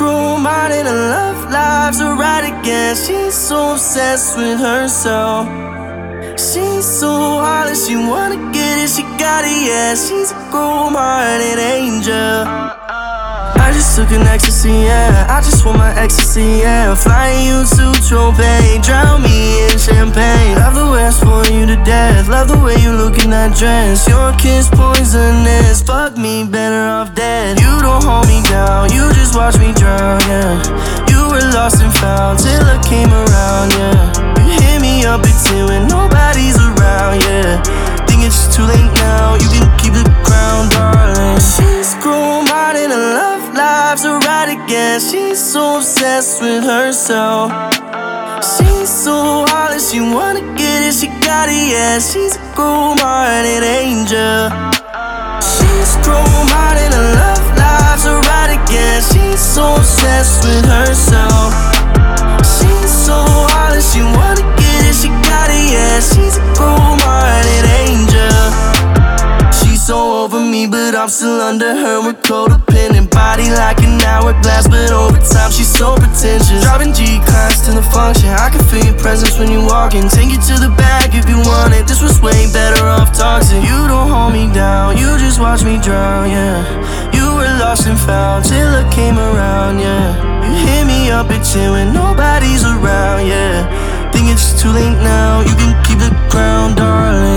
grown minded and love lives are right again. She's so obsessed with herself. She's so heartless, she wanna get it, she got it, yeah. She's a grown-hearted angel. I just took an ecstasy, yeah. I just want my ecstasy, yeah. Flying you to Tropez, drown me in champagne. Love the way I spoil you to death. Love the way you look in that dress. Your kiss poisonous. Fuck me, better off dead. You don't hold me down, you just watch me drown, yeah. You were lost and found till I came around, yeah. You hit me up at 10 when nobody's around, yeah. Think it's too late now, you can keep the crown, darling. She's grown-minded and love lives are right again. She's so obsessed with herself. She's so heartless, she wanna get it, she got it, yeah. She's a grown-hearted angel. She's grown-minded and love lives are right again. She's so obsessed with herself. She's so heartless, she wanna get it, she got it, yeah. She's a grown-hearted angel. She's so over me, but I'm still under her. We're codependent, body like an hourglass, but over time she's so pretentious. Driving G-class to the function, I can feel your presence when you walk in. Take it to the bag if you want it. This was way better off toxic. You don't hold me down, you just watch me drown, yeah. You were lost and found till I came around, yeah. You hit me up at 10 when nobody's around, yeah. Think it's too late now, you can keep the crown, darling.